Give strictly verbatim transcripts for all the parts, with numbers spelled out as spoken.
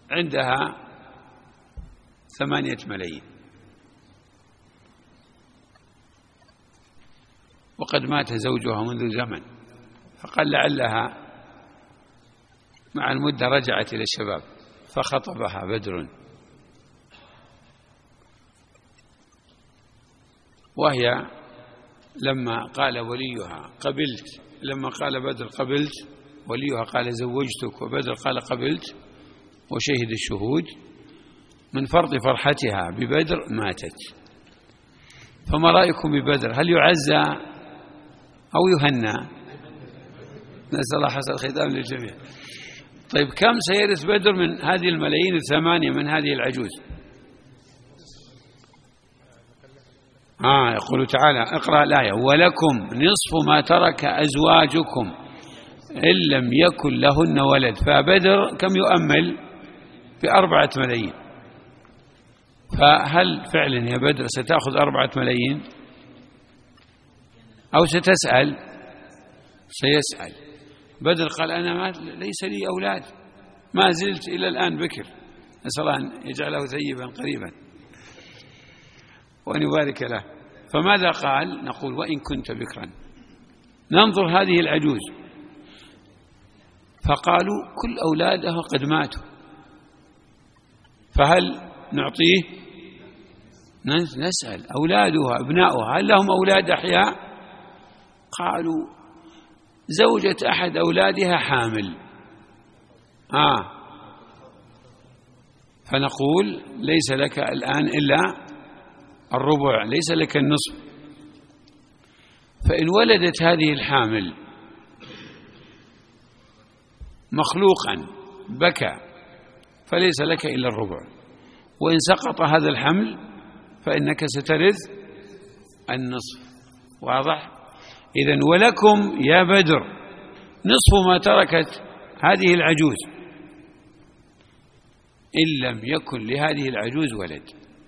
عندها ثمانية ملايين، وقد مات زوجها منذ زمن، فقال لعلها مع المدة رجعت إلى الشباب فخطبها بدر، وهي لما قال وليها قبلت، لما قال بدر قبلت، وليها قال زوجتك، وبدر قال قبلت، وشهد الشهود، من فرط فرحتها ببدر ماتت. فما رأيكم ببدر؟ هل يعزى أو يهنى؟ نسأل الله حسن الختام للجميع. طيب كم سيرث بدر من هذه الملايين الثمانية من هذه العجوز؟ آه يقول تعالى اقرأ الآية: ولكم نصف ما ترك أزواجكم إن لم يكن لهن ولد. فبدر كم يؤمل؟ بأربعة ملايين. فهل فعلا يا بدر ستأخذ أربعة ملايين أو ستسأل؟ سيسأل. بدر قال أنا ما ليس لي أولاد، ما زلت إلى الآن بكر، نسأل الله أن يجعله ثيبا قريبا وأن يبارك له. فماذا قال؟ نقول وإن كنت بكرا. ننظر هذه العجوز، فقالوا كل أولادها قد ماتوا، فهل نعطيه؟ نسأل أولادها أبناؤها هل لهم أولاد أحياء؟ قالوا زوجة أحد أولادها حامل. آه فنقول ليس لك الآن إلا الربع، ليس لك النصف. فإن ولدت هذه الحامل مخلوقا بكى فليس لك إلا الربع، وإن سقط هذا الحمل فإنك سترث النصف. واضح؟ إذن ولكم يا بدر نصف ما تركت هذه العجوز إن لم يكن لهذه العجوز ولد.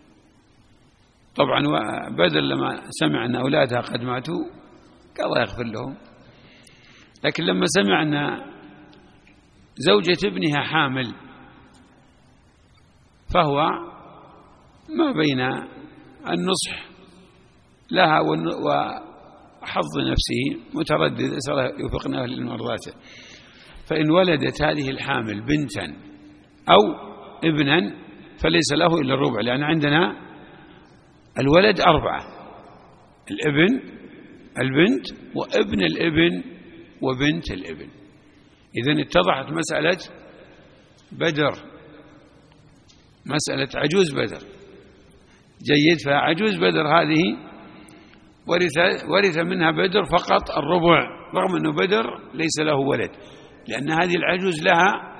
طبعا بدر لما سمع أن أولادها قد ماتوا قال الله يغفر لهم، لكن لما سمع أن زوجة ابنها حامل فهو ما بين النصح لها وحظ نفسه متردد، أسأل الله يوفقنا للمرضات. فإن ولدت هذه الحامل بنتا أو ابنا فليس له إلا الربع، لأن عندنا الولد أربعة: الابن، البنت، وابن الابن، وبنت الابن. إذن اتضحت مسألة بدر، مسألة عجوز بدر. جيد. فعجوز بدر هذه ورث, ورث منها بدر فقط الربع، رغم أنه بدر ليس له ولد، لأن هذه العجوز لها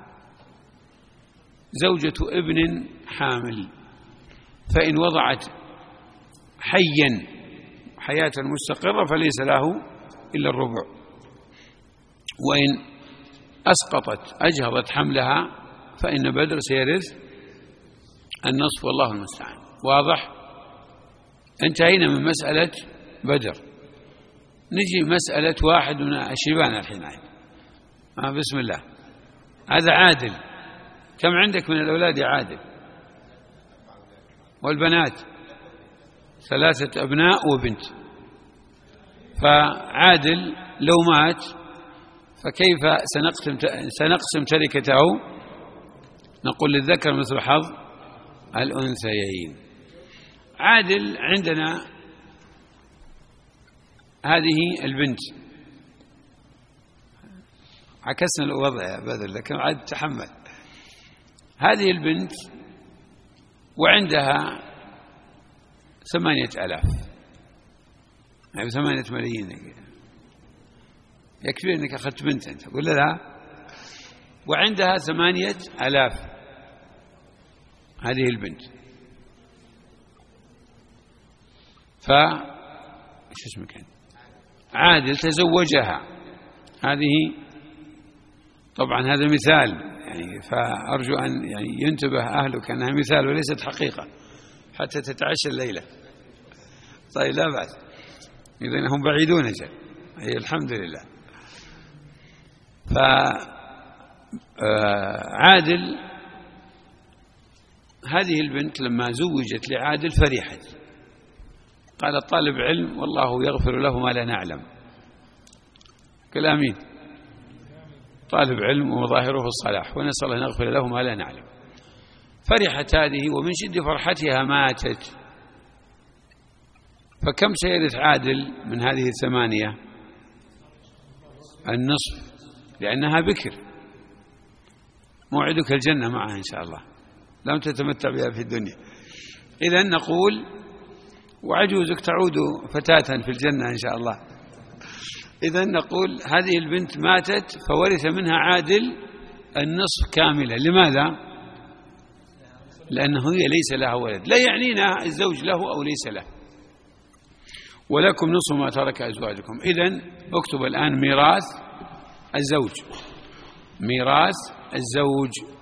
زوجة ابن حامل، فإن وضعت حيا حياة مستقرة فليس له إلا الربع، وإن أسقطت أجهضت حملها فإن بدر سيرث النصف، والله المستعان. واضح؟ انتهينا من مسألة بدر. نجي مسألة واحد من الشيبان الحين. آه بسم الله. هذا عادل. كم عندك من الأولاد يا عادل؟ والبنات؟ ثلاثة أبناء وبنت. فعادل لو مات فكيف سنقسم سنقسم تركته؟ نقول للذكر مثل حظ الأنثيين. عادل عندنا هذه البنت، عكسنا الوضع يا بدر لكن عاد تحمل. هذه البنت وعندها ثمانية ألاف، يعني ثمانية ملايين. يكفي أنك أخذت بنت أنت، قل لها. وعندها ثمانية ألاف هذه البنت. ف ايش اسمك انت؟ عادل تزوجها. هذه طبعا هذا مثال، يعني فأرجو أن يعني ينتبه أهلك أنها مثال وليست حقيقة حتى تتعشى الليلة. طيب لا بأس، إذن هم بعيدون جل. أي الحمد لله. فعادل هذه البنت لما زوجت لعادل فرحت، قال طالب علم والله يغفر له ما لا نعلم. قال آمين. طالب علم ومظاهره الصلاح، ونسأل الله أن يغفر له ما لا نعلم. فرحت هذه، ومن شد فرحتها ماتت. فكم سيرث عادل من هذه الثمانية؟ النصف، لأنها بكر. موعدك الجنة معها إن شاء الله، لم تتمتع بها في الدنيا. إذن نقول وعجوزك تعود فتاة في الجنة إن شاء الله. إذن نقول هذه البنت ماتت فورث منها عادل النصف كاملا. لماذا؟ لأنه هي ليس لها ولد، لا يعنينا الزوج له أو ليس له. ولكم نصف ما ترك أزواجكم. إذن اكتب الآن ميراث الزوج. ميراث الزوج.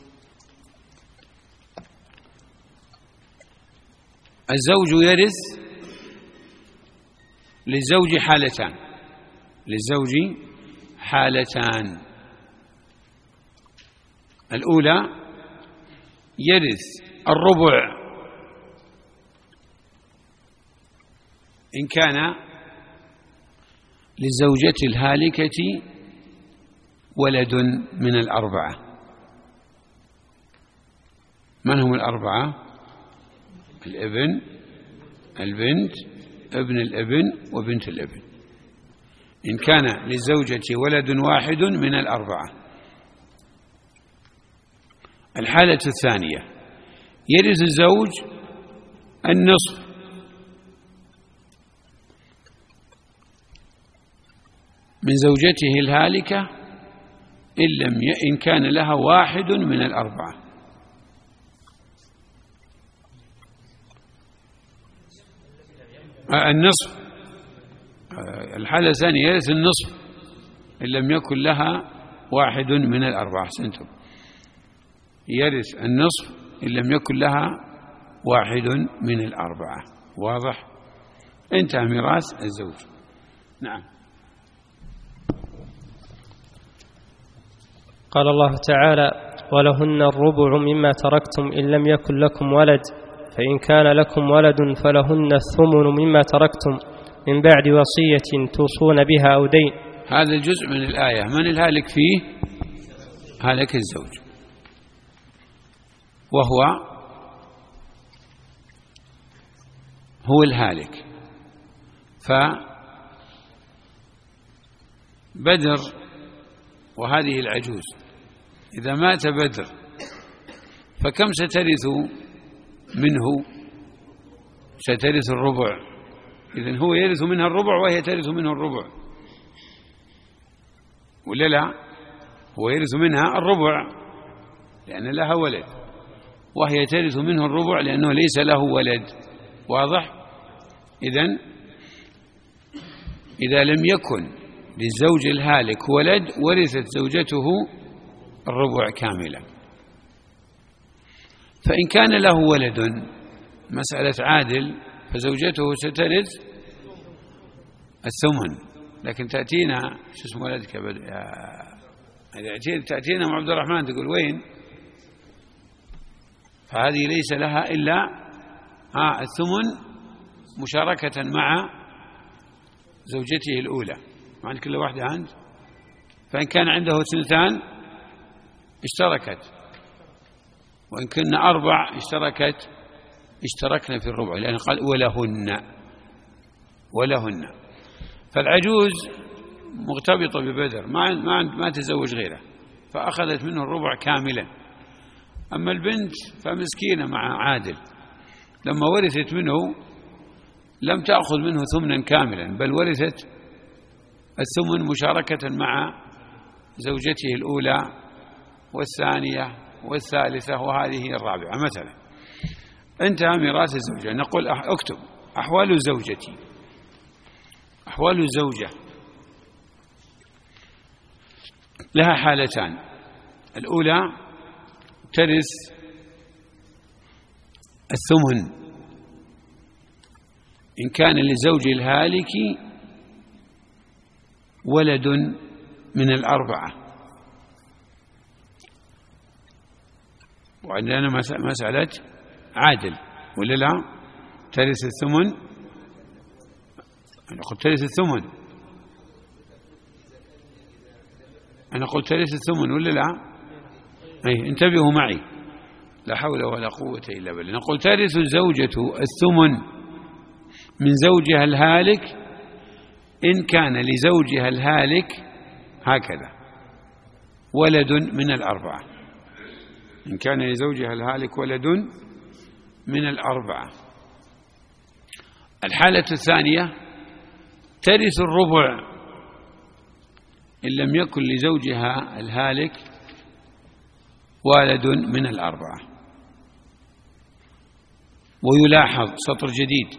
الزوج يرث للزوج حالتان. للزوج حالتان. الأولى يرث الربع إن كان للزوجة الهالكة ولد من الأربعة. من هم الأربعة؟ الابن، البنت، ابن الابن، وبنت الابن. إن كان للزوجة ولد واحد من الأربعة. الحالة الثانية يرث الزوج النصف من زوجته الهالكة إن لم إن كان لها واحد من الأربعة. النصف. الحالة الثانية يرث النصف إن لم يكن لها واحد من الأربعة. أحسنتم. يرث النصف إن لم يكن لها واحد من الأربعة. واضح؟ انتهى ميراث الزوج. نعم. قال الله تعالى: ولهن الربع مما تركتم إن لم يكن لكم ولد، فإن كان لكم ولد فلهن الثمن مما تركتم من بعد وصية توصون بها أو دين. هذا الجزء من الآية من الهالك فيه؟ هالك الزوج، وهو هو الهالك. فبدر وهذه العجوز إذا مات بدر فكم سترث منه؟ سترث الربع. إذن هو يرث منها الربع وهي ترث منه الربع، ولا لا؟ هو يرث منها الربع لأن لها ولد، وهي ترث منه الربع لأنه ليس له ولد. واضح؟ إذن إذا لم يكن للزوج الهالك ولد ورثت زوجته الربع كاملا. فإن كان له ولد، مسألة عادل، فزوجته سترث الثمن. لكن تأتينا شو اسمه ولدك يا تأتينا مع عبد الرحمن تقول وين؟ فهذه ليس لها إلا ها الثمن مشاركة مع زوجته الأولى. ما عند كل واحدة عند. فإن كان عنده اثنتان اشتركت، وإن كنا أربع اشتركت اشتركنا في الربع، لأنه قال ولهن ولهن. فالعجوز مرتبطة ببدر، ما ما ما تزوج غيره، فأخذت منه الربع كاملا. أما البنت فمسكينة مع عادل، لما ورثت منه لم تأخذ منه ثمنا كاملا، بل ورثت الثمن مشاركة مع زوجته الأولى والثانية والثالثة وهذه الرابعة مثلا. انتهى ميراث الزوجة. نقول اكتب أحوال زوجتي. أحوال الزوجة لها حالتان. الأولى ترث الثمن إن كان لزوج الهالك ولد من الأربعة. وعندنا مسألة عادل ولا لا؟ ترث الثمن، أنا قلت ترث الثمن، أنا قلت ترث الثمن ولا لا؟ أي انتبهوا معي، لا حول ولا قوة إلا بالله. نقول ترث الزوجة الثمن من زوجها الهالك إن كان لزوجها الهالك هكذا ولد من الأربعة، إن كان لزوجها الهالك ولد من الأربعة. الحالة الثانية ترث الربع إن لم يكن لزوجها الهالك ولد من الأربعة. ويلاحظ سطر جديد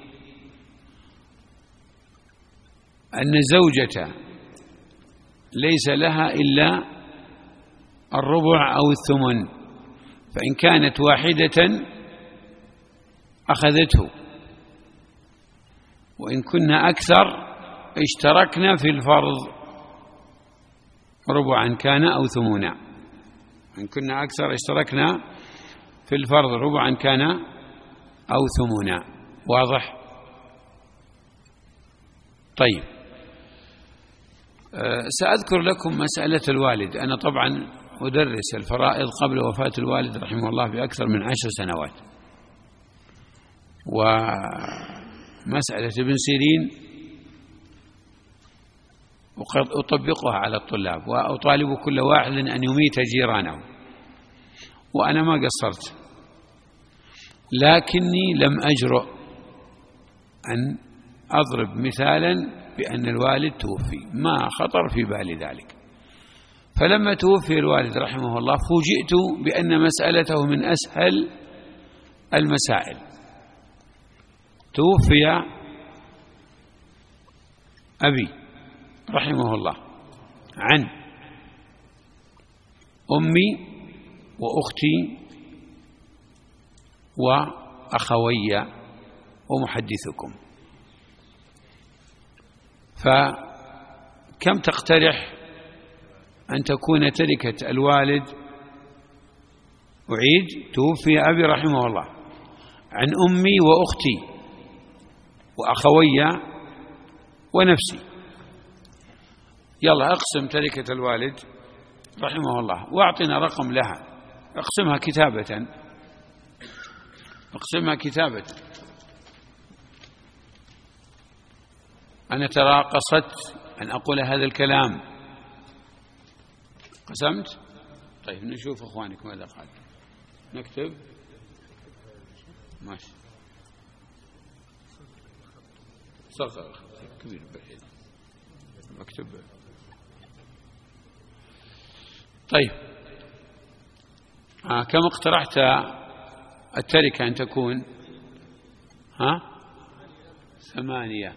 أن الزوجة ليس لها إلا الربع أو الثمن، فإن كانت واحدة أخذته، وإن كنا أكثر اشتركنا في الفرض ربعا كان أو ثمنا، إن كنا أكثر اشتركنا في الفرض ربعا كان أو ثمنا. واضح؟ طيب، أه سأذكر لكم مسألة الوالد. أنا طبعا أدرس الفرائض قبل وفاة الوالد رحمه الله بأكثر من عشر سنوات، ومسألة ابن سيرين أطبقها على الطلاب، وأطالب كل واحد أن يميت جيرانه، وأنا ما قصرت، لكني لم أجرؤ أن أضرب مثالا بأن الوالد توفي، ما خطر في بالي ذلك. فلما توفي الوالد رحمه الله فوجئت بأن مسألته من أسهل المسائل. توفي أبي رحمه الله عن أمي وأختي وأخوي ومحدثكم، فكم تقترح أن تكون تركة الوالد؟ أعيد: توفي أبي رحمه الله عن أمي وأختي وأخوي ونفسي. يلا اقسم تركة الوالد رحمه الله واعطنا رقم لها، اقسمها كتابة، اقسمها كتابة. أنا ترى قصدت أن أقول هذا الكلام، قسمت. طيب نشوف أخوانك ماذا قال. نكتب ماشي، صغر كبير بعيد مكتب. طيب آه كم اقترحت التركة أن تكون؟ ها ثمانية.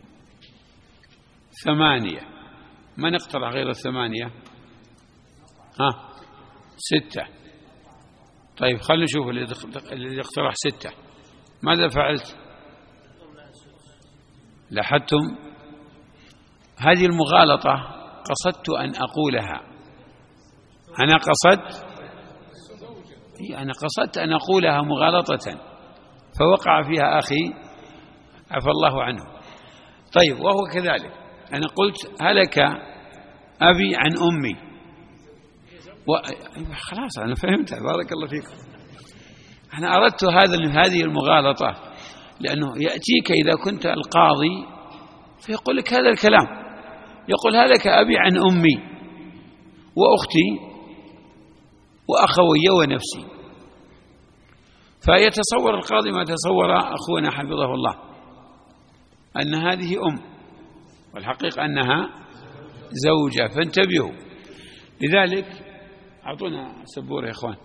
ثمانية. من اقترح غير الثمانية؟ ها ستة. طيب خلنا نشوف اللي اقترح ستة ماذا فعلت؟ لاحظتم هذه المغالطة قصدت أن أقولها. أنا قصدت أنا قصدت أن أقولها مغالطة فوقع فيها أخي عفى الله عنه. طيب وهو كذلك، أنا قلت هلك أبي عن أمي و... خلاص أنا فهمت، بارك الله فيكم. أنا أردت هذا هذه المغالطة لأنه يأتيك إذا كنت القاضي فيقول لك هذا الكلام، يقول هلك أبي عن أمي وأختي وأخوي ونفسي، فيتصور القاضي ما تصور أخونا حفظه الله أن هذه أم، والحقيقة أنها زوجة، فانتبهوا. لذلك أعطونا سبورة يا إخوان.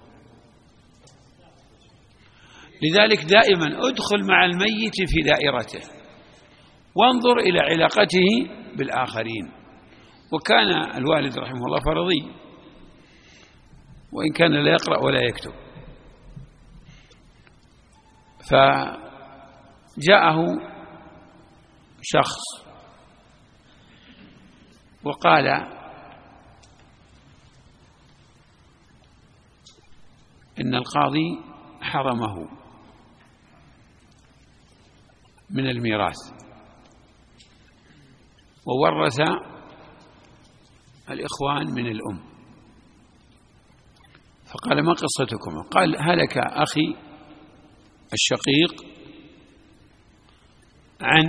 لذلك دائما أدخل مع الميت في دائرته وانظر إلى علاقته بالآخرين. وكان الوالد رحمه الله فرضي وإن كان لا يقرأ ولا يكتب، فجاءه شخص وقال إن القاضي حرمه من الميراث وورث الإخوان من الأم، فقال: ما قصتكم؟ قال: هلك أخي الشقيق عن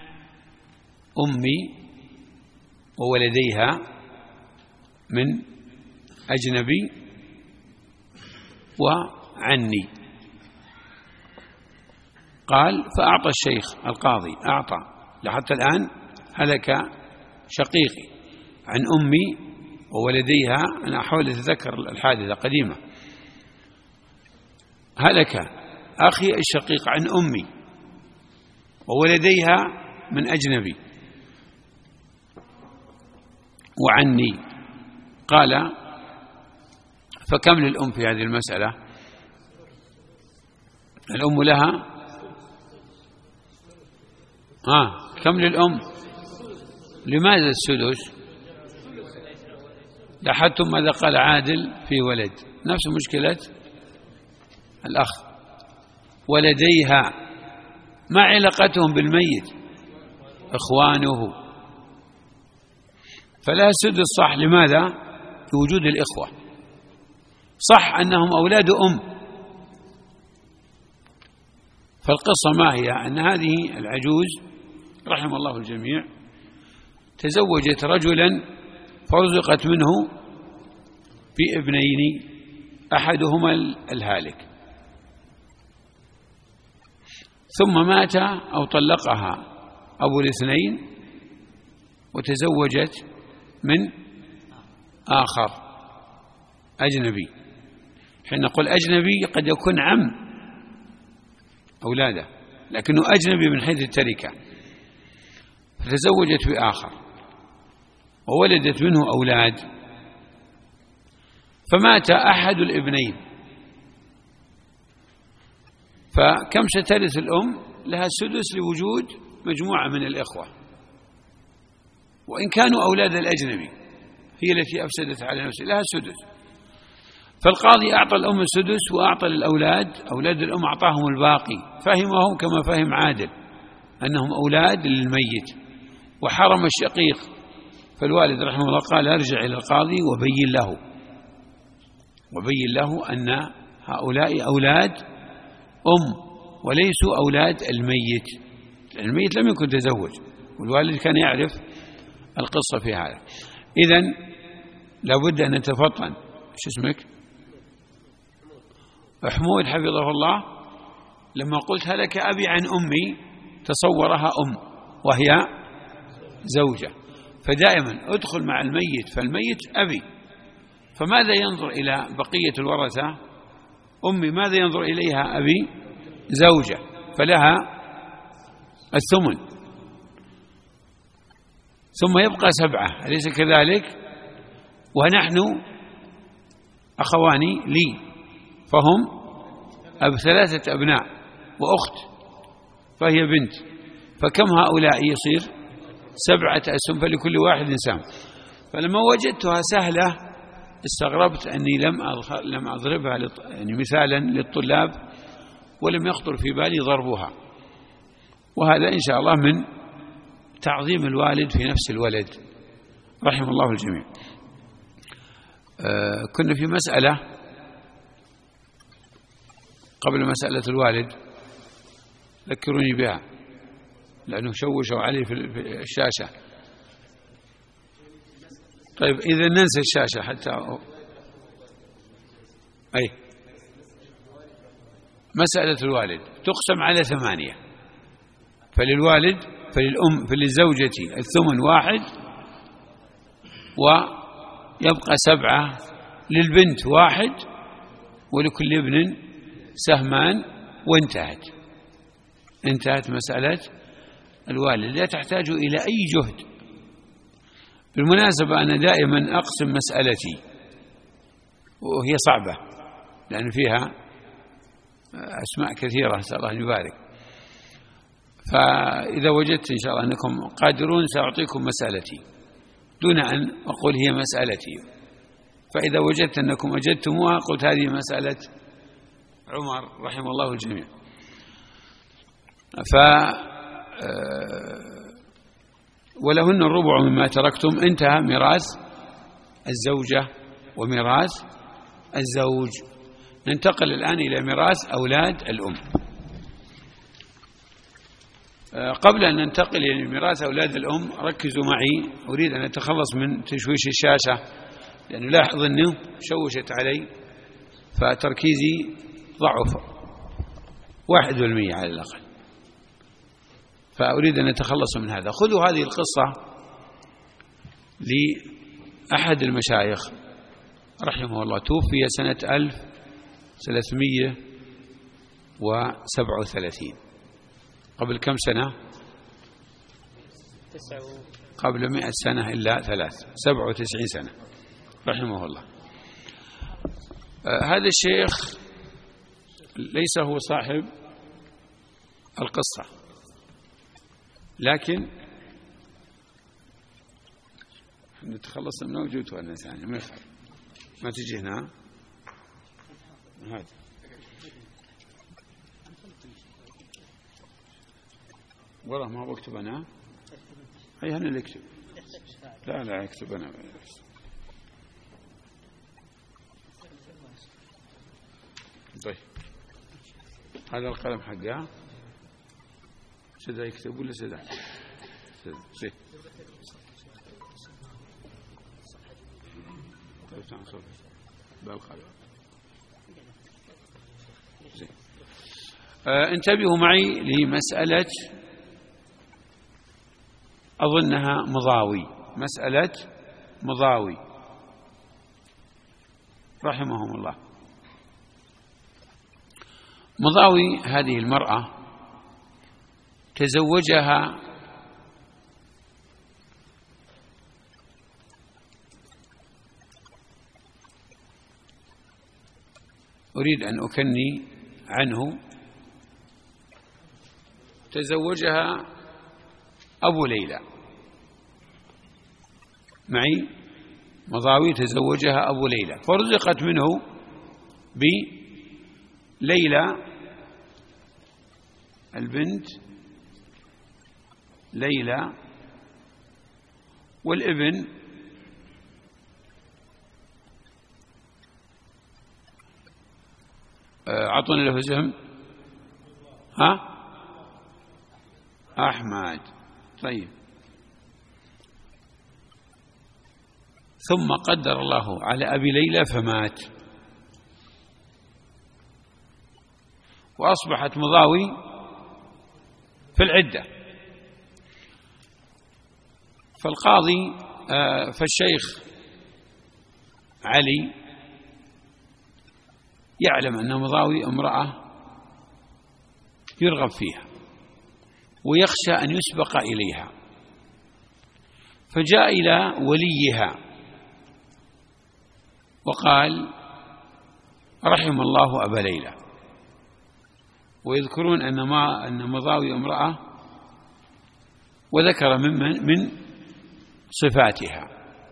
أمي وولديها من أجنبي وعني. قال: فأعطى الشيخ القاضي أعطى لحتى الآن هلك شقيقي عن أمي وولديها. أنا أحاول أتذكر الحادثة قديمة. هلك أخي الشقيق عن أمي وولديها من أجنبي وعني. قال: فكم للأم في هذه المسألة؟ الأم لها آه كم للأم؟ لماذا السدس؟ لاحظتم ماذا قال عادل في ولد؟ نفس مشكلة الأخ. ولديها ما علاقتهم بالميت؟ إخوانه، فلا سدس صح. لماذا؟ لوجود الإخوة. صح أنهم أولاد أم. فالقصة ما هي؟ أن هذه العجوز رحم الله الجميع تزوجت رجلا فرزقت منه بابنين، أحدهما الهالك، ثم مات أو طلقها أبو الاثنين وتزوجت من آخر أجنبي. حين نقول أجنبي قد يكون عم أولاده، لكنه أجنبي من حيث التركة. فتزوجت بآخر وولدت منه أولاد، فمات أحد الابنين، فكم سترث الأم؟ لها السدس لوجود مجموعة من الإخوة، وإن كانوا أولاد الأجنبي هي التي أفسدت على نفسها، لها السدس. فالقاضي أعطى الأم السدس وأعطى للأولاد، أولاد الأم أعطاهم الباقي، فهمهم كما فهم عادل أنهم أولاد للميت، وحرم الشقيق. فالوالد رحمه الله قال: ارجع إلى القاضي وبين له وبين له أن هؤلاء أولاد أم وليسوا أولاد الميت. الميت لم يكن تزوج، والوالد كان يعرف القصة في هذا. إذن لابد أن نتفطن. شو اسمك؟ حمود حفظه الله. لما قلت هلك أبي عن أمي تصورها أم وهي زوجة، فدائما ادخل مع الميت، فالميت أبي، فماذا ينظر إلى بقية الورثة؟ أمي ماذا ينظر إليها؟ أبي زوجة، فلها الثمن، ثم يبقى سبعة، أليس كذلك؟ ونحن أخوان لي، فهم أب ثلاثة أبناء وأخت فهي بنت، فكم هؤلاء يصير؟ سبعة أسهم، فلكل واحد سهم. فلما وجدتها سهلة استغربت أني لم لم أضربها يعني مثالا للطلاب، ولم يخطر في بالي ضربها. وهذا إن شاء الله من تعظيم الوالد في نفس الولد رحم الله الجميع. آه كنا في مسألة قبل مسألة الوالد، ذكروني بها لأنه شوشوا علي في الشاشة. طيب إذا ننسى الشاشة حتى أي مسألة الوالد تقسم على ثمانية، فللوالد فللأم فللزوجة الثمن واحد، ويبقى سبعة، للبنت واحد، ولكل ابن سهمان، وانتهت انتهت مسألة الوالد، لا تحتاج إلى أي جهد. بالمناسبة أنا دائما أقسم مسألتي وهي صعبة لأن فيها أسماء كثيرة، نسأل الله أن يبارك. فإذا وجدت إن شاء الله أنكم قادرون سأعطيكم مسألتي دون أن أقول هي مسألتي، فإذا وجدت أنكم أجدتموها قلت هذه مسألة عمر رحمه الله الجميع. ف ولهن الربع مما تركتم. انتهى ميراث الزوجة وميراث الزوج. ننتقل الآن إلى ميراث أولاد الأم. قبل أن ننتقل إلى ميراث أولاد الأم ركزوا معي، أريد أن أتخلص من تشويش الشاشة، لأنه لاحظ أنه شوشت علي فتركيزي ضعف واحد بالمئة على الأقل، فأريد أن أتخلص من هذا. خذوا هذه القصة لأحد المشايخ رحمه الله، توفي سنة ألف وثلاثمئة وسبعة وثلاثين. قبل كم سنة؟ قبل مئة سنة إلا ثلاث سبعة وتسعين سنة رحمه الله. آه هذا الشيخ ليس هو صاحب القصة، لكن نتخلص من وجود وأنا ثاني ما يفعل ما تجي هنا هذا. والله ما بكتب أنا، هي أنا اللي أكتب. لا لا أكتب أنا. طيب هذا القلم حقها سيدا يكتب ولا سيدا سيدا طيب تعال صوفي بالقلم. آه انتبهوا معي لمسألة أظنها مضاوي، مسألة مضاوي رحمهم الله. مضاوي هذه المرأة تزوجها أريد أن أكني عنه، تزوجها أبو ليلى معي. مضاوي تزوجها أبو ليلى فرزقت منه بليلى البنت ليلى، والابن أعطوني له اسم، ها أحمد. طيب ثم قدر الله على أبي ليلى فمات، وأصبحت مضاوي في العدة. فالقاضي فالشيخ علي يعلم أن مضاوي امرأة يرغب فيها ويخشى أن يسبق إليها، فجاء إلى وليها وقال رحم الله أبا ليلى. ويذكرون أن ما أن مضاوي امرأة، وذكر من من صفاتها.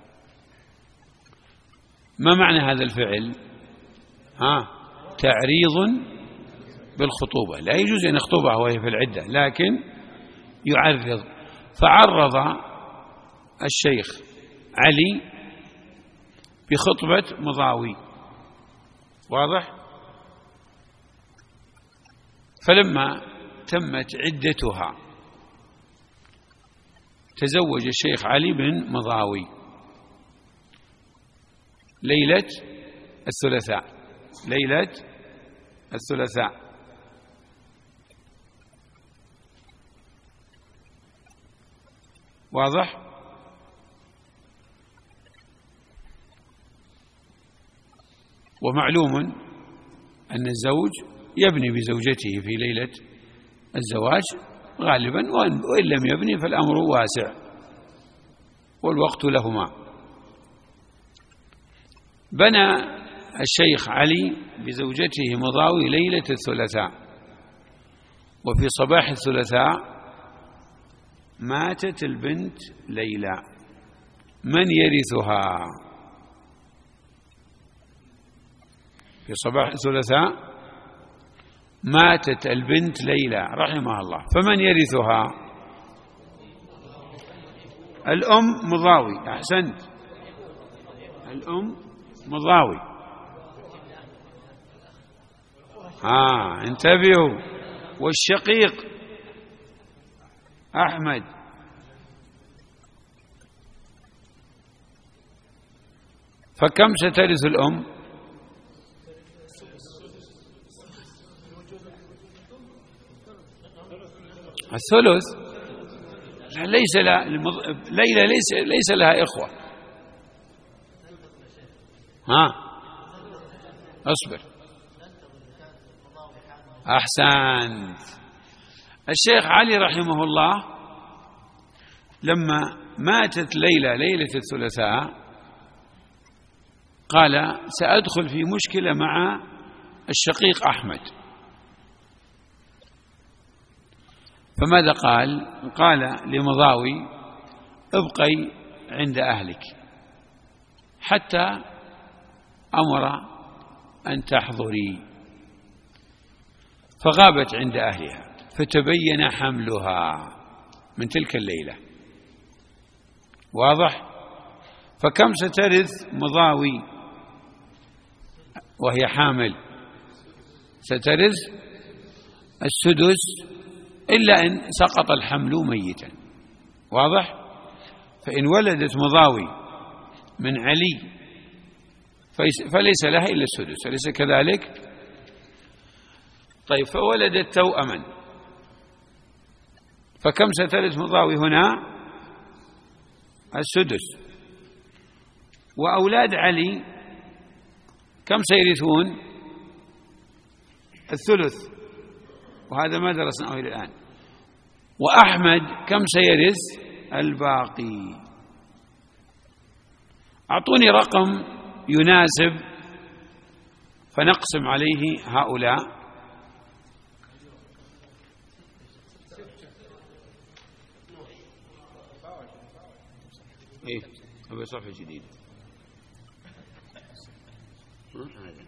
ما معنى هذا الفعل؟ ها تعريض بالخطوبة، لا يجوز أن يخطبها وهي في العدة، لكن يعرض. فعرض الشيخ علي بخطبة مضاوي، واضح؟ فلما تمت عدتها تزوج الشيخ علي بن مضاوي ليلة الثلاثاء، ليلة الثلاثاء. واضح؟ ومعلوم أن الزوج يبني بزوجته في ليلة الزواج غالبا، وإن لم يبني فالأمر واسع والوقت لهما. بنى الشيخ علي بزوجته مضاوي ليلة الثلاثاء، وفي صباح الثلاثاء ماتت البنت ليلى. من يرثها؟ في صباح الثلاثاء ماتت البنت ليلى رحمها الله، فمن يرثها؟ الأم مضاوي. أحسنت، الأم مضاوي. ها انتبهوا. والشقيق أحمد. فكم سترث الأم؟ الثلث. ليس لها ليلى ليس ليس لها إخوة. ها اصبر. أحسنت. الشيخ علي رحمه الله لما ماتت ليلى ليلة الثلاثاء قال سأدخل في مشكلة مع الشقيق أحمد. فماذا قال؟ قال لمضاوي ابقي عند أهلك حتى أمر أن تحضري. فغابت عند أهلها فتبين حملها من تلك الليلة. واضح؟ فكم سترث مضاوي وهي حامل؟ سترث السدس إلا إن سقط الحمل ميتا. واضح؟ فإن ولدت مضاوي من علي فليس لها إلا السدس، أليس كذلك؟ طيب فولدت توأما، فكم سترث مضاوي هنا؟ السدس. وأولاد علي كم سيرثون؟ الثلث، وهذا ما درسناه إلى الآن. وأحمد كم سيرث؟ الباقي. أعطوني رقم يناسب فنقسم عليه هؤلاء. إيه أبي صفحة جديدة. هذا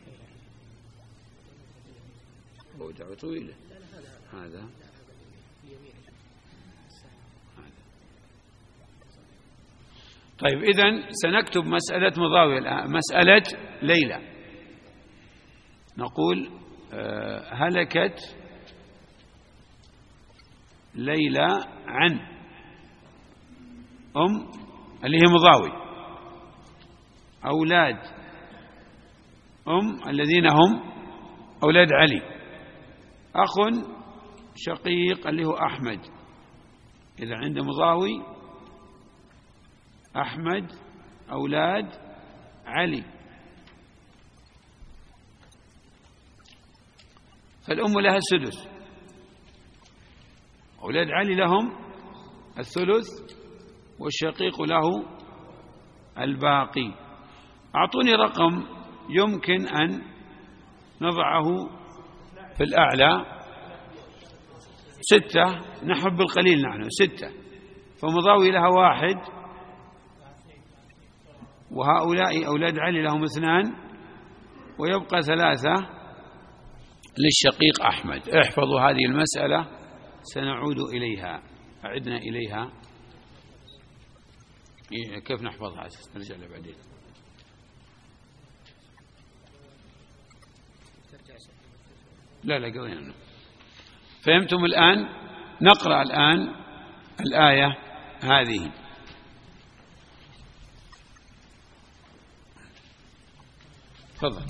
هو دعوة طويلة. هذا هذا طيب إذن سنكتب مسألة مضاوي الآن، مسألة ليلى. نقول هلكت ليلى عن أم اللي هي مضاوي، أولاد أم الذين هم أولاد علي، أخ شقيق اللي هو أحمد. إذا عند مضاوي أحمد أولاد علي، فالأم لها السدس، أولاد علي لهم الثلث، والشقيق له الباقي. أعطوني رقم يمكن أن نضعه في الأعلى. ستة، نحب بالقليل نحن ستة، فمضاوي لها واحد، وهؤلاء أولاد علي لهم اثنان، ويبقى ثلاثة للشقيق أحمد. احفظوا هذه المسألة، سنعود إليها. أعدنا إليها. كيف نحفظها؟ نرجع لها بعدين. لا لا قضينا. فهمتم الآن؟ نقرأ الآن الآية هذه. تفضل.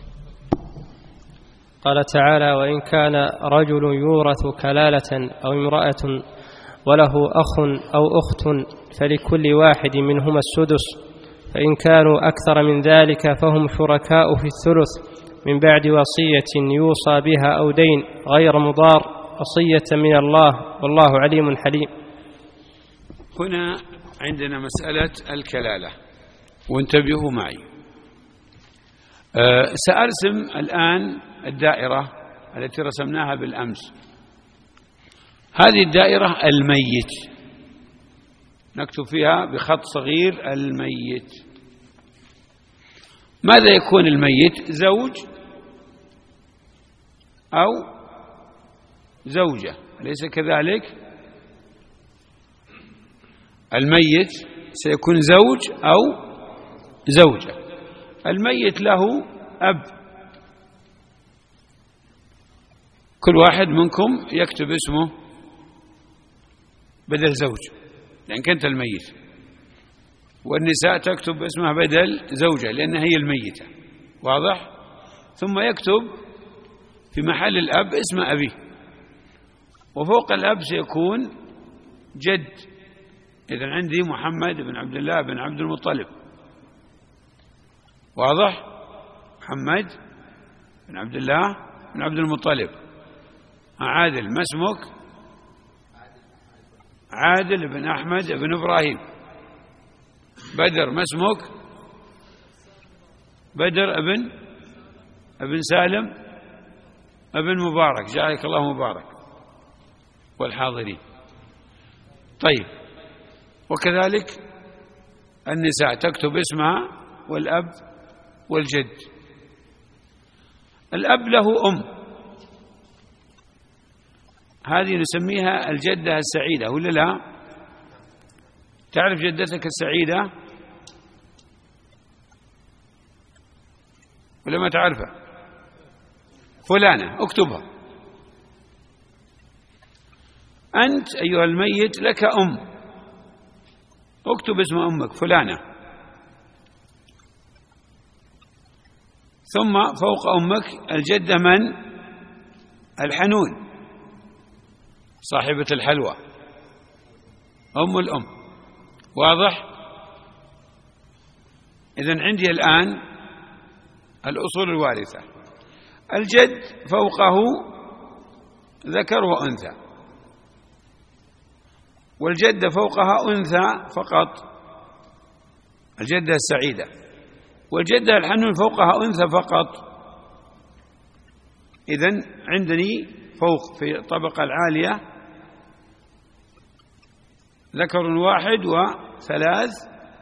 قال تعالى: وإن كان رجل يورث كلالة أو امرأة وله أخ أو أخت فلكل واحد منهما السدس، فإن كانوا أكثر من ذلك فهم شركاء في الثلث من بعد وصية يوصى بها أو دين غير مضار، وصية من الله والله عليم حليم. هنا عندنا مسألة الكلالة، وانتبهوا معي. أه سأرسم الآن الدائرة التي رسمناها بالأمس. هذه الدائرة الميت، نكتب فيها بخط صغير الميت. ماذا يكون الميت؟ زوج أو زوجة، أليس كذلك؟ الميت سيكون زوج أو زوجة. الميت له أب، كل واحد منكم يكتب اسمه بدل زوج لأن كنت الميت، والنساء تكتب اسمها بدل زوجة لأنها هي الميتة. واضح؟ ثم يكتب في محل الأب اسم أبيه، وفوق الأب سيكون جد. إذن عندي محمد بن عبد الله بن عبد المطلب. واضح؟ محمد بن عبد الله بن عبد المطلب. عادل، ما اسمك؟ عادل بن أحمد بن إبراهيم. بدر، ما اسمك؟ بدر ابن ابن سالم ابن مبارك، جعلك الله مبارك والحاضرين. طيب، وكذلك النساء تكتب اسمها والأب والجد. الأب له أم، هذه نسميها الجدة السعيدة، ولا لا؟ تعرف جدتك السعيدة ولا ما تعرفها؟ فلانة، اكتبها. أنت أيها الميت لك أم، اكتب اسم أمك فلانة. ثم فوق أمك الجدة من؟ الحنون، صاحبة الحلوى، أم الأم. واضح؟ إذن عندي الآن الأصول الوارثة. الجد فوقه ذكر وأنثى، والجدة فوقها أنثى فقط، الجدة السعيدة، والجدة الحنون فوقها أنثى فقط. إذن عندني فوق في الطبقة العالية ذكر واحد وثلاث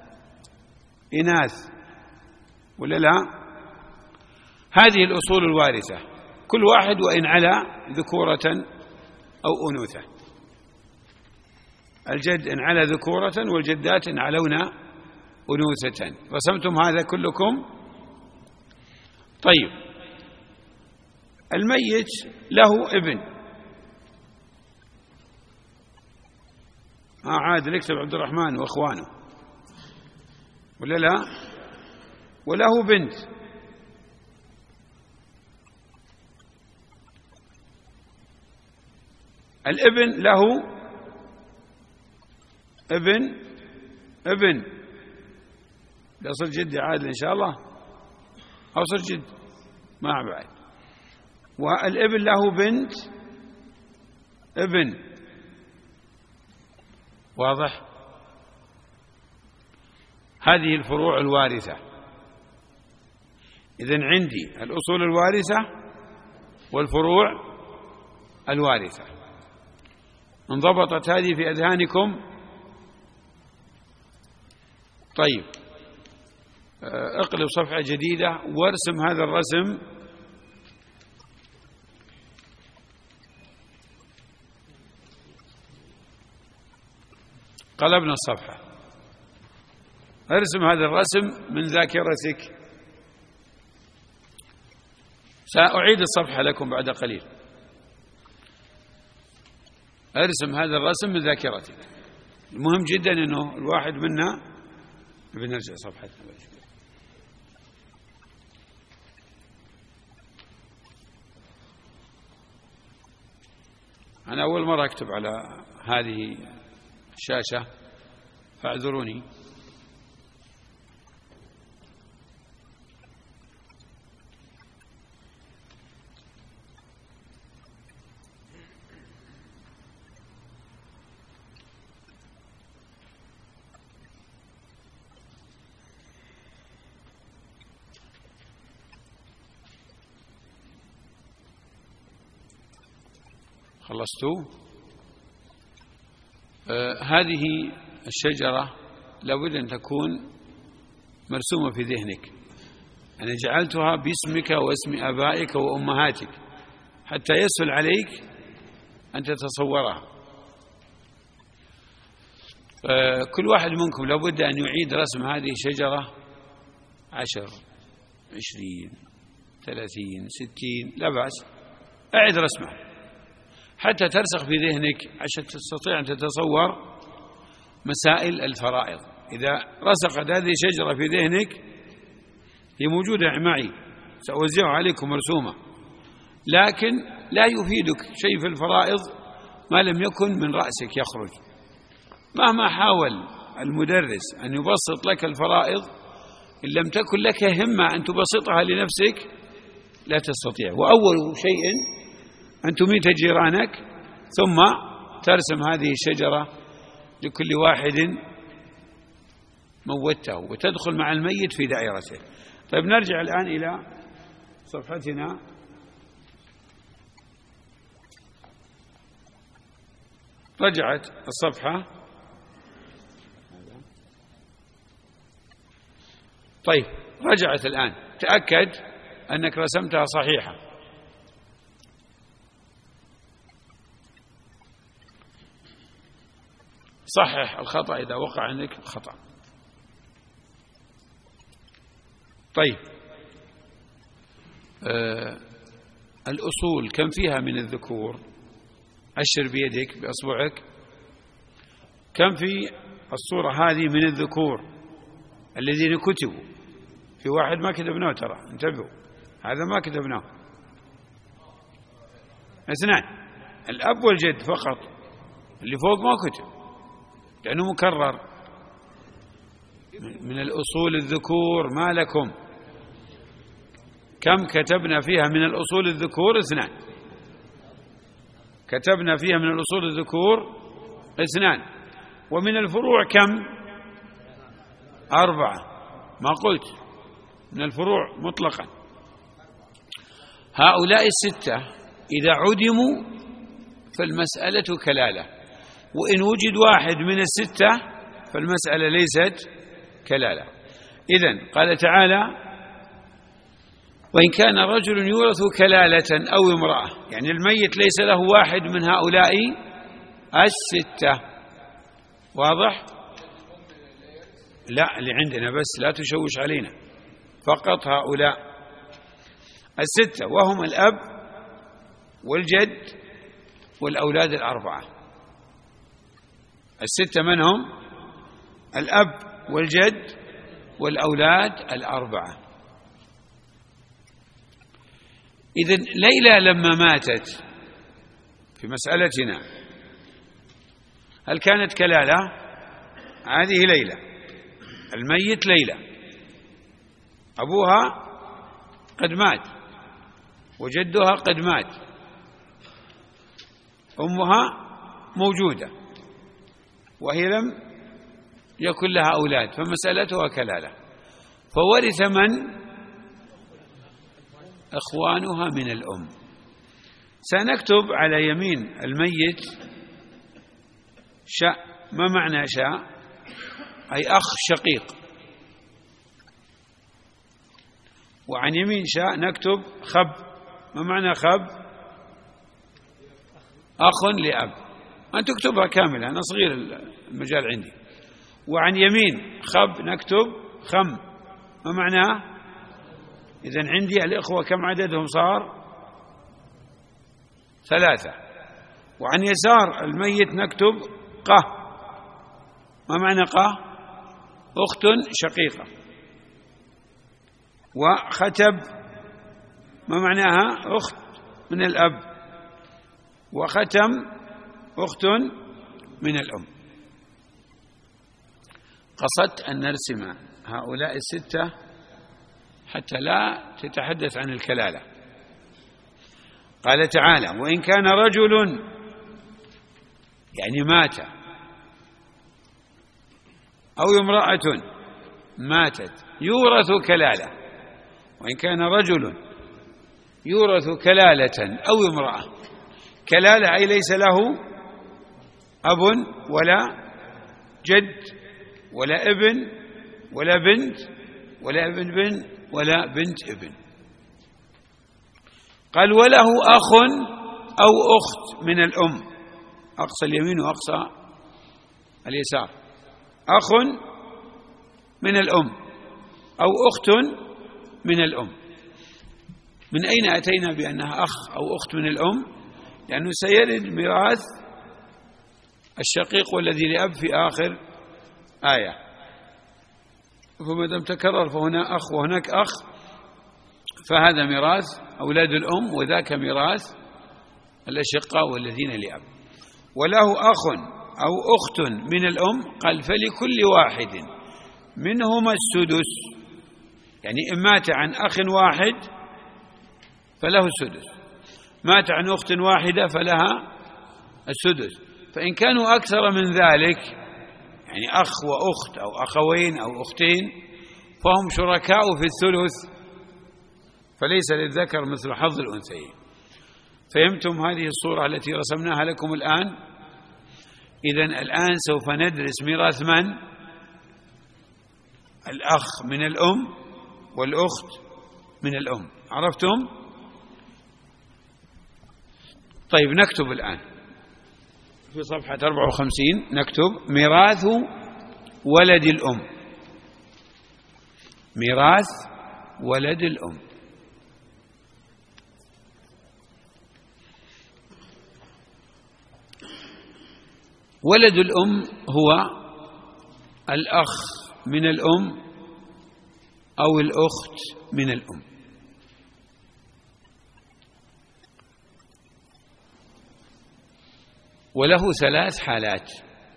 إناث، ولا لا؟ هذه الأصول الوارثة، كل واحد وإن علا ذكورة أو أنوثة. الجد إن علا ذكورة، والجدات إن علون أنوثة. رسمتم هذا كلكم؟ طيب، الميت له ابن. آه عادل، اكتب عبد الرحمن وإخوانه، ولا لا؟ وله بنت. الابن له ابن ابن لا صر جدي عادل إن شاء الله، أو صر جد ما بعد. والابن له بنت ابن. واضح؟ هذه الفروع الوارثة. إذن عندي الأصول الوارثة والفروع الوارثة. انضبطت هذه في أذهانكم؟ طيب، اقلب صفحة جديدة وارسم هذا الرسم. قلبنا الصفحة، ارسم هذا الرسم من ذاكرتك. سأعيد الصفحة لكم بعد قليل. ارسم هذا الرسم من ذاكرتك. المهم جدا أنه الواحد منا بنرجع صفحتنا. أنا أول مرة أكتب على هذه الشاشة فاعذروني. خلصتوا؟ آه هذه الشجرة لابد أن تكون مرسومة في ذهنك. أنا جعلتها باسمك واسم آبائك وأمهاتك حتى يسهل عليك أن تتصورها. كل واحد منكم لابد أن يعيد رسم هذه الشجرة عشر عشرين ثلاثين ستين لا بأس، أعد رسمها حتى ترسخ في ذهنك عشان تستطيع أن تتصور مسائل الفرائض. إذا رسخت هذه الشجرة في ذهنك، هي موجودة معي سأوزعها عليكم مرسومة، لكن لا يفيدك شيء في الفرائض ما لم يكن من رأسك يخرج. مهما حاول المدرس أن يبسط لك الفرائض، إن لم تكن لك همة أن تبسطها لنفسك لا تستطيع. وأول شيء أن تميت جيرانك، ثم ترسم هذه الشجرة لكل واحد موته، وتدخل مع الميت في دائرته. طيب نرجع الآن إلى صفحتنا. رجعت الصفحة. طيب رجعت الآن، تأكد أنك رسمتها صحيحة. صحح الخطأ إذا وقع عندك خطأ. طيب آه الأصول كم فيها من الذكور؟ أشر بيدك بأصبعك كم في الصورة هذه من الذكور الذين كتبوا. في واحد ما كتبناه، ترى انتبهوا، هذا ما كتبناه. اثنان، الأب والجد فقط، اللي فوق ما كتب لأنه مكرر. من الأصول الذكور ما لكم كم كتبنا فيها من الأصول الذكور؟ اثنان. كتبنا فيها من الأصول الذكور اثنان. ومن الفروع كم؟ أربعة. ما قلت من الفروع مطلقا. هؤلاء الستة إذا عدموا فالمسألة كلالة، وإن وجد واحد من الستة فالمسألة ليست كلالة. إذن قال تعالى: وإن كان رجل يورث كلالة أو امرأة، يعني الميت ليس له واحد من هؤلاء الستة. واضح؟ لا، اللي عندنا بس، لا تشوش علينا، فقط هؤلاء الستة، وهم الأب والجد والأولاد الأربعة. الستة من هم؟ الأب والجد والأولاد الأربعة. إذن ليلى لما ماتت في مسألتنا هل كانت كلالة؟ هذه ليلى، الميت ليلى، أبوها قد مات وجدها قد مات، أمها موجودة وهي لم يكن لها أولاد، فمسألتها كلالة. فورث من؟ إخوانها من الأم. سنكتب على يمين الميت شاء. ما معنى شاء؟ أي أخ شقيق. وعن يمين شاء نكتب خب. ما معنى خب؟ أخ لأب. أن تكتبها كاملة، أنا صغير المجال عندي. وعن يمين خب نكتب خم. ما معناه؟ إذن عندي الإخوة كم عددهم صار؟ ثلاثة. وعن يسار الميت نكتب قه. ما معنى قه؟ أخت شقيقة. وختب ما معناها؟ أخت من الأب. وختم أخت من الأم. قصدت أن نرسم هؤلاء الستة حتى لا تتحدث عن الكلالة. قال تعالى: وإن كان رجل، يعني مات، أو امرأة ماتت يورث كلالة. وإن كان رجل يورث كلالة أو امرأة. كلالة أي ليس له أب ولا جد ولا ابن ولا بنت ولا ابن بن ولا بنت ابن. قال: وله أخ أو أخت من الأم، أقصى اليمين وأقصى اليسار، أخ من الأم أو أخت من الأم. من أين أتينا بأنها أخ أو أخت من الأم؟ لأنه سيرد ميراث الشقيق والذي لأب في آخر آية، فما دام تكرر فهنا أخ وهناك أخ، فهذا ميراث أولاد الأم وذاك ميراث الأشقاء والذين لأب. وله أخ أو أخت من الأم، قال فلكل واحد منهما السدس، يعني إن مات عن أخ واحد فله السدس، مات عن أخت واحدة فلها السدس، فإن كانوا أكثر من ذلك يعني أخ وأخت أو أخوين أو أختين فهم شركاء في الثلث، فليس للذكر مثل حظ الأنثيين. فهمتم هذه الصورة التي رسمناها لكم الآن؟ إذن الآن سوف ندرس ميراث من؟ الأخ من الأم والأخت من الأم، عرفتم؟ طيب نكتب الآن في صفحة أربعة وخمسين، نكتب ميراث ولد الأم، ميراث ولد الأم. ولد الأم هو الأخ من الأم أو الأخت من الأم. وله ثلاث حالات.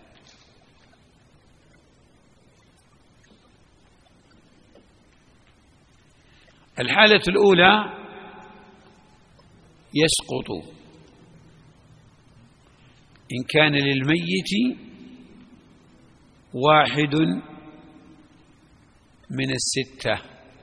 الحالة الأولى يسقط إن كان للميت واحد من الستة.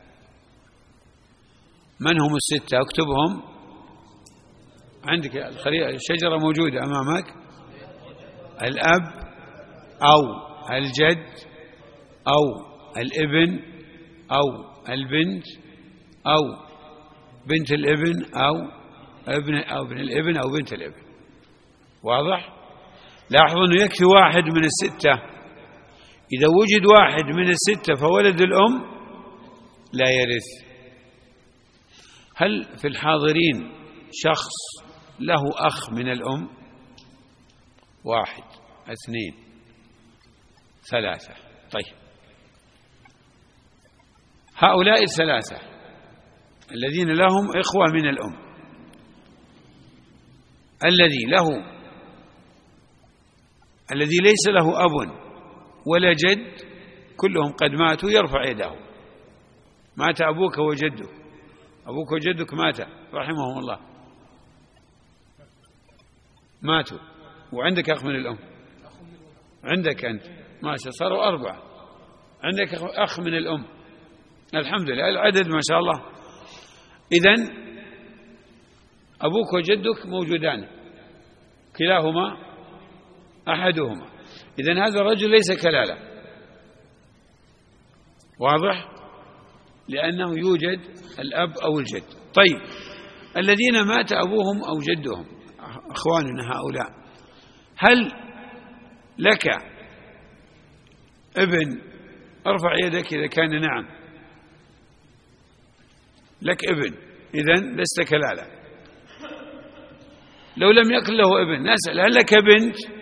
من هم الستة؟ اكتبهم عندك، الشجرة موجودة أمامك. الأب أو الجد أو الابن أو البنت أو بنت الابن أو ابن أو ابن الابن أو بنت الابن. واضح؟ لاحظوا أنه يكفي واحد من الستة. إذا وجد واحد من الستة فولد الأم لا يرث. هل في الحاضرين شخص له أخ من الأم؟ واحد، اثنين، ثلاثة. طيب هؤلاء الثلاثة الذين لهم إخوة من الأم، الذي له الذي ليس له أب ولا جد كلهم قد ماتوا يرفع يده. مات أبوك وجدك، أبوك وجدك مات رحمهم الله، ماتوا، وعندك أخ من الأم، عندك أنت ما شاء صاروا أربعة، عندك أخ من الأم، الحمد لله العدد ما شاء الله. إذن أبوك وجدك موجودان كلاهما أحدهما، إذن هذا الرجل ليس كلالة. واضح؟ لأنه يوجد الأب أو الجد. طيب الذين مات أبوهم أو جدهم أخواننا هؤلاء، هل لك ابن؟ ارفع يدك إذا كان نعم، لك ابن، إذن لست كلالة. لو لم يكن له ابن نسأل هل لك بنت؟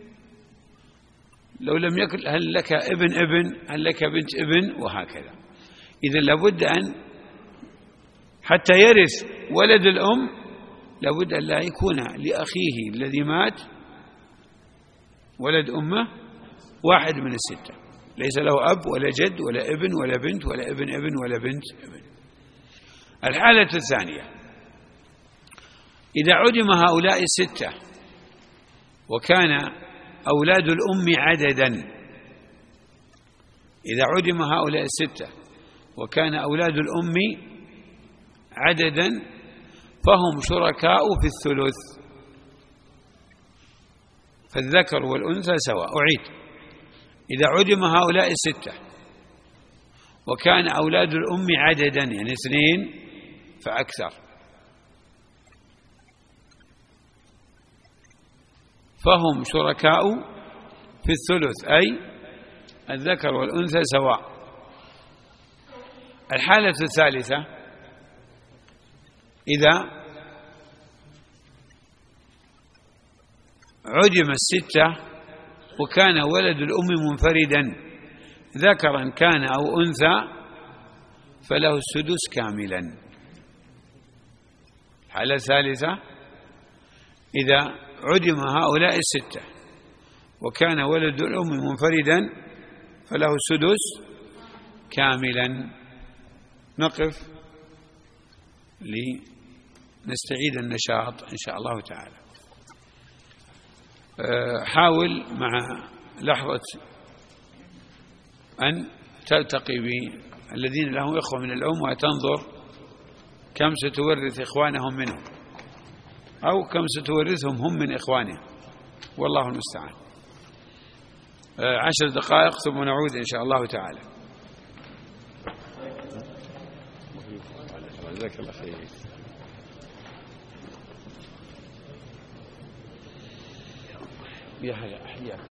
لو لم يكن هل لك ابن ابن، هل لك بنت ابن، وهكذا. إذن لابد أن حتى يرث ولد الأم لابد أن لا يكون لأخيه الذي مات ولد أمه واحد من الستة، ليس له أب ولا جد ولا ابن ولا بنت ولا ابن ابن ولا بنت ابن. الحالة الثانية إذا عدم هؤلاء الستة وكان أولاد الأم عددا، إذا عدم هؤلاء الستة وكان أولاد الأم عددا فهم شركاء في الثلث، فالذكر والأنثى سواء. أعيد: إذا عدم هؤلاء الستة وكان أولاد الأم عددا يعني اثنين فأكثر، فهم شركاء في الثلث، أي الذكر والأنثى سواء. الحالة الثالثة إذا عدم الستة وكان ولد الأم منفردا ذكرا كان أو أنثى فله السدس كاملا. الحالة الثالثة إذا عدم هؤلاء الستة وكان ولد الأم منفردا فله السدس كاملا. نقف لنستعيد النشاط إن شاء الله تعالى. حاول مع لحظة أن تلتقي بالذين لهم إخوة من الأم وتنظر كم ستورث إخوانهم منهم أو كم ستورثهم هم من إخوانهم، والله المستعان. عشر دقائق ثم نعود إن شاء الله تعالى. جزاك الله خير. يا هلا أحياك.